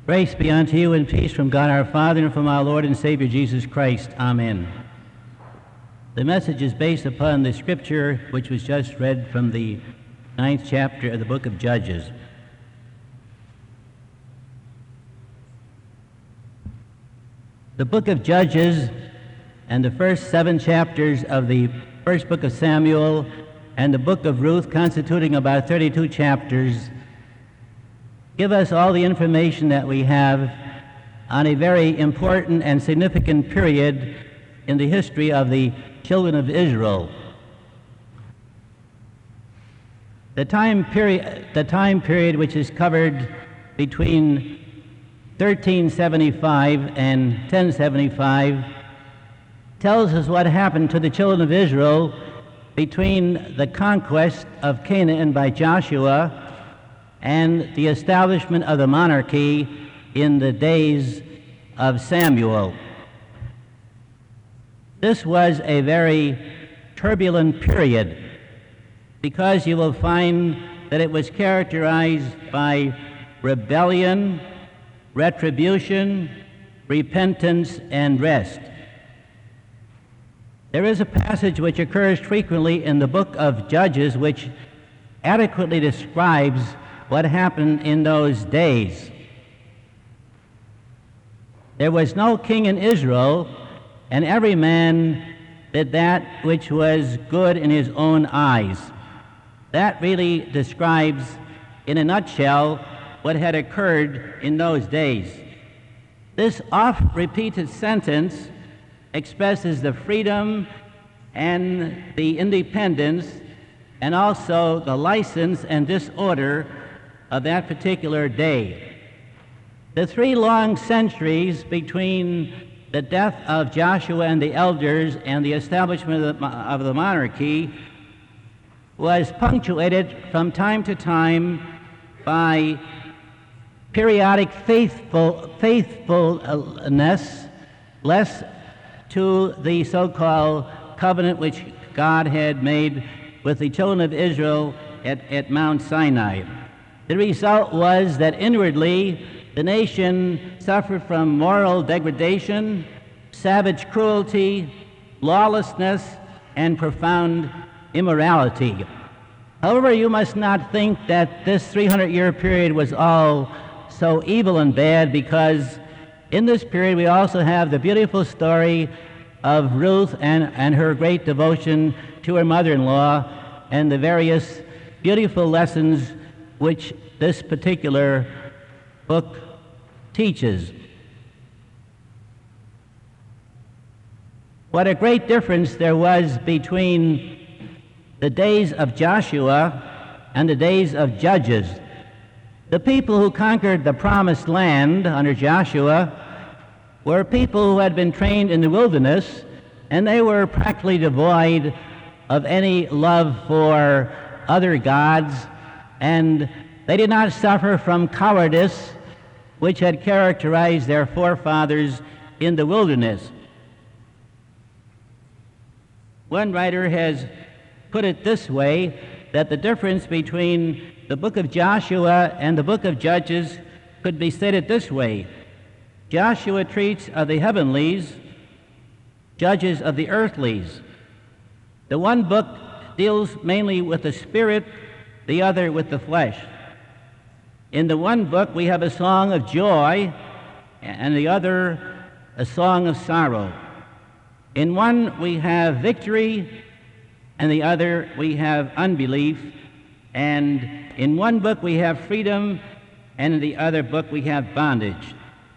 Grace be unto you and peace from God our Father and from our Lord and Savior Jesus Christ. Amen. The message is based upon the scripture which was just read from the 9th chapter of the book of Judges. The book of Judges and the first 7 chapters of the first book of Samuel and the book of Ruth, constituting about 32 chapters, give us all the information that we have on a very important and significant period in the history of the children of Israel. The time period which is covered between 1375 and 1075 tells us what happened to the children of Israel between the conquest of Canaan by Joshua and the establishment of the monarchy in the days of Samuel. This was a very turbulent period because you will find that it was characterized by rebellion, retribution, repentance, and rest. There is a passage which occurs frequently in the book of Judges which adequately describes what happened in those days. There was no king in Israel, and every man did that which was good in his own eyes. That really describes, in a nutshell, what had occurred in those days. This oft-repeated sentence expresses the freedom and the independence and also the license and disorder of that particular day. The 3 long centuries between the death of Joshua and the elders and the establishment of the monarchy was punctuated from time to time by periodic faithfulness to the so-called covenant which God had made with the children of Israel at Mount Sinai. The result was that inwardly the nation suffered from moral degradation, savage cruelty, lawlessness, and profound immorality. However, you must not think that this 300-year period was all so evil and bad, because in this period we also have the beautiful story of Ruth and her great devotion to her mother-in-law and the various beautiful lessons which this particular book teaches. What a great difference there was between the days of Joshua and the days of Judges. The people who conquered the promised land under Joshua were people who had been trained in the wilderness, and they were practically devoid of any love for other gods, and they did not suffer from cowardice which had characterized their forefathers in the wilderness. One writer has put it this way, that the difference between the book of Joshua and the book of Judges could be stated this way. Joshua treats of the heavenlies, Judges of the earthlies. The one book deals mainly with the spirit, the other with the flesh. In the one book we have a song of joy, and the other a song of sorrow. In one we have victory, and the other we have unbelief. And in one book we have freedom, and in the other book we have bondage.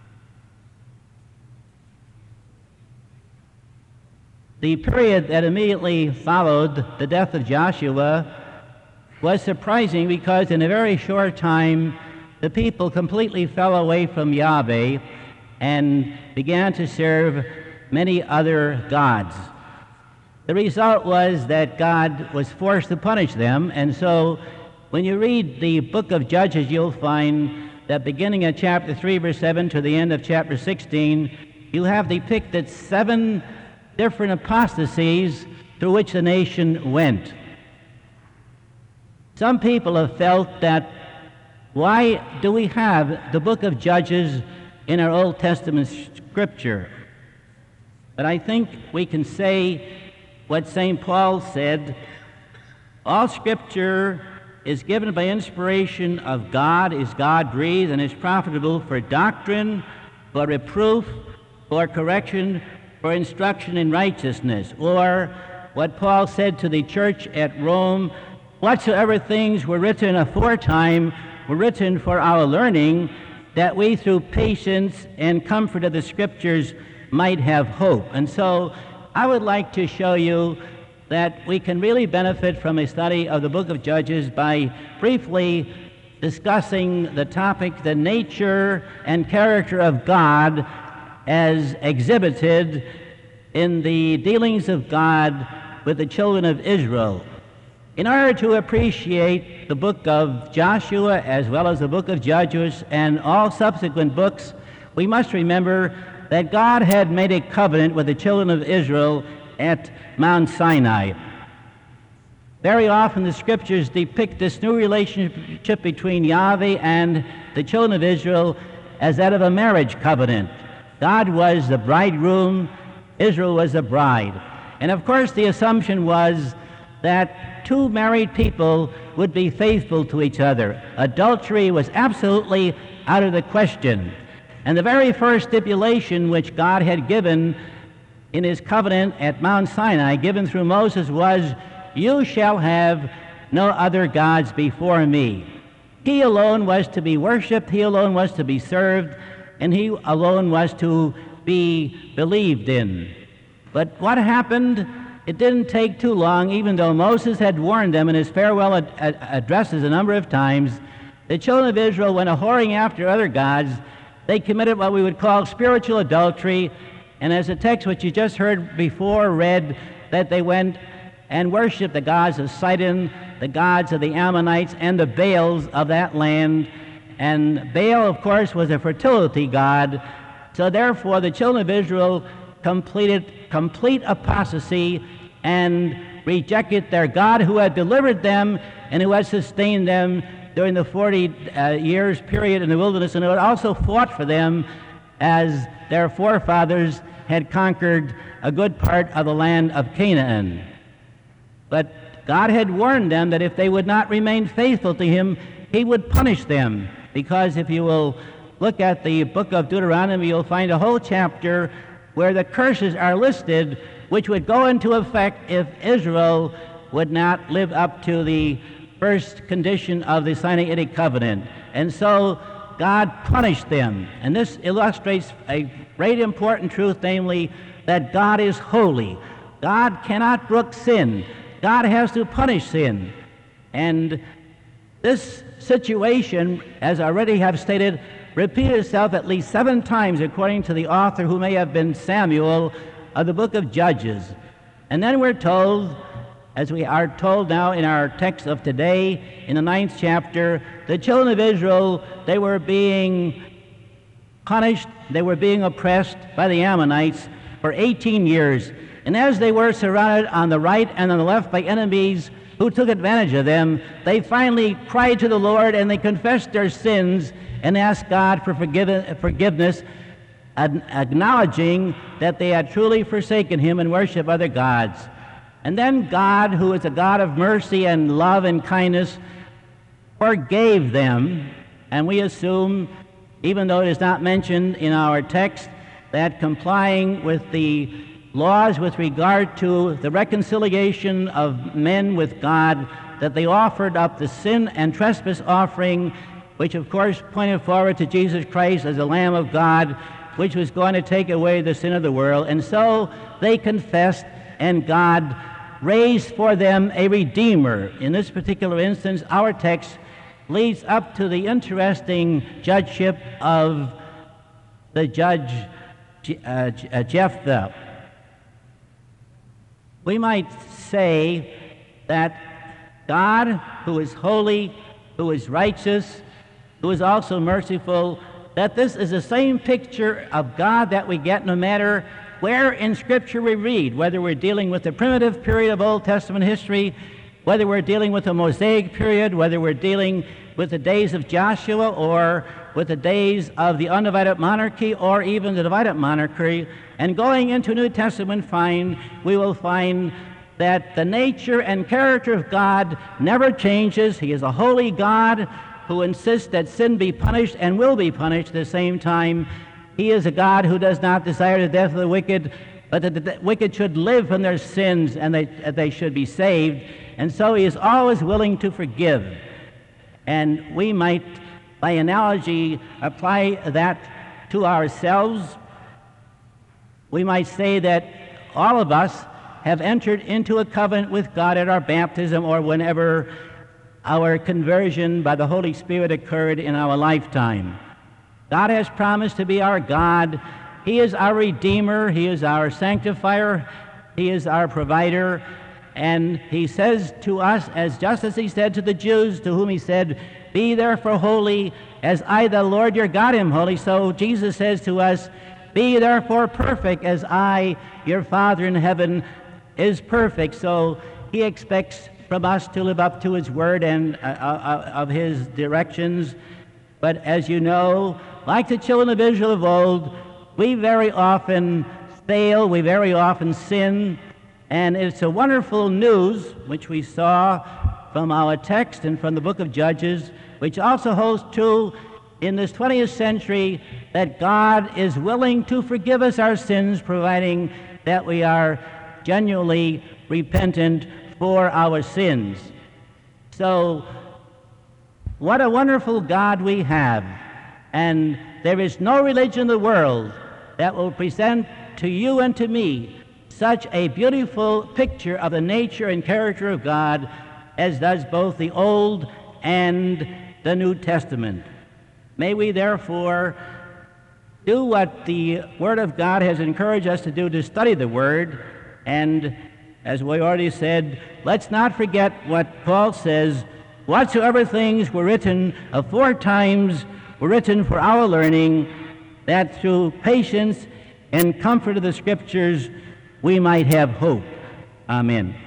The period that immediately followed the death of Joshua was surprising because in a very short time the people completely fell away from Yahweh and began to serve many other gods. The result was that God was forced to punish them, and so when you read the book of Judges, you'll find that beginning at chapter 3, verse 7 to the end of chapter 16, you have depicted 7 different apostasies through which the nation went. Some people have felt that Why do we have the book of Judges in our Old Testament scripture? But I think we can say what St. Paul said: all scripture is given by inspiration of God, is God-breathed, and is profitable for doctrine, for reproof, for correction, for instruction in righteousness. Or what Paul said to the church at Rome: whatsoever things were written aforetime were written for our learning, that we through patience and comfort of the scriptures might have hope. And so I would like to show you that we can really benefit from a study of the book of Judges by briefly discussing the topic, the nature and character of God as exhibited in the dealings of God with the children of Israel. In order to appreciate the book of Joshua as well as the book of Judges and all subsequent books, we must remember that God had made a covenant with the children of Israel at Mount Sinai. Very often the scriptures depict this new relationship between Yahweh and the children of Israel as that of a marriage covenant. God was the bridegroom, Israel was the bride. And of course the assumption was that two married people would be faithful to each other. Adultery was absolutely out of the question. And the very first stipulation which God had given in his covenant at Mount Sinai, given through Moses, was, "You shall have no other gods before me." He alone was to be worshipped, he alone was to be served, and he alone was to be believed in. But what happened? It didn't take too long, even though Moses had warned them in his farewell addresses a number of times. The children of Israel went a-whoring after other gods. They committed what we would call spiritual adultery, and as the text which you just heard before read, that they went and worshiped the gods of Sidon, the gods of the Ammonites, and the Baals of that land. And Baal, of course, was a fertility god. So therefore, the children of Israel completed complete apostasy and rejected their God who had delivered them and who had sustained them during the 40 years period in the wilderness, and who had also fought for them as their forefathers had conquered a good part of the land of Canaan. But God had warned them that if they would not remain faithful to him, he would punish them. Because if you will look at the book of Deuteronomy, you'll find a whole chapter where the curses are listed, which would go into effect if Israel would not live up to the first condition of the Sinaitic covenant. And so God punished them. And this illustrates a great important truth, namely that God is holy. God cannot brook sin. God has to punish sin. And this situation, as I already have stated, repeated itself at least 7 times, according to the author, who may have been Samuel, of the book of Judges. And then we're told, as we are told now in our text of today, in the 9th chapter, the children of Israel, they were being punished, they were being oppressed by the Ammonites for 18 years. And as they were surrounded on the right and on the left by enemies who took advantage of them, they finally cried to the Lord and they confessed their sins and asked God for forgiveness, acknowledging that they had truly forsaken him and worshiped other gods. And then God, who is a God of mercy and love and kindness, forgave them, and we assume, even though it is not mentioned in our text, that complying with the laws with regard to the reconciliation of men with God, that they offered up the sin and trespass offering, which of course pointed forward to Jesus Christ as the Lamb of God, which was going to take away the sin of the world. And so they confessed, and God raised for them a Redeemer. In this particular instance, our text leads up to the interesting judgeship of the judge Jephthah. We might say that God, who is holy, who is righteous, who is also merciful, that this is the same picture of God that we get no matter where in Scripture we read, whether we're dealing with the primitive period of Old Testament history whether we're dealing with the Mosaic period, whether we're dealing with the days of Joshua, or with the days of the undivided monarchy, or even the divided monarchy, and going into New Testament, we will find that the nature and character of God never changes. He is a holy God who insists that sin be punished and will be punished at the same time. He is a God who does not desire the death of the wicked, but that the wicked should live from their sins and they should be saved. And so he is always willing to forgive. And we might, by analogy, apply that to ourselves. We might say that all of us have entered into a covenant with God at our baptism or whenever our conversion by the Holy Spirit occurred in our lifetime. God has promised to be our God. He is our Redeemer. He is our sanctifier. He is our provider. And he says to us, just as he said to the Jews, to whom he said, "Be therefore holy, as I, the Lord your God, am holy," so Jesus says to us, "Be therefore perfect, as I, your Father in heaven, is perfect." So he expects from us to live up to his word and of his directions. But as you know, like the children of Israel of old, we very often fail, we very often sin, and it's a wonderful news, which we saw from our text and from the book of Judges, which also holds true in this 20th century, that God is willing to forgive us our sins, providing that we are genuinely repentant for our sins. So, what a wonderful God we have. And there is no religion in the world that will present to you and to me such a beautiful picture of the nature and character of God as does both the Old and the New Testament. May we therefore do what the Word of God has encouraged us to do, to study the Word. And as we already said, let's not forget what Paul says, "Whatsoever things were written aforetimes were written for our learning, that through patience and comfort of the Scriptures we might have hope." Amen.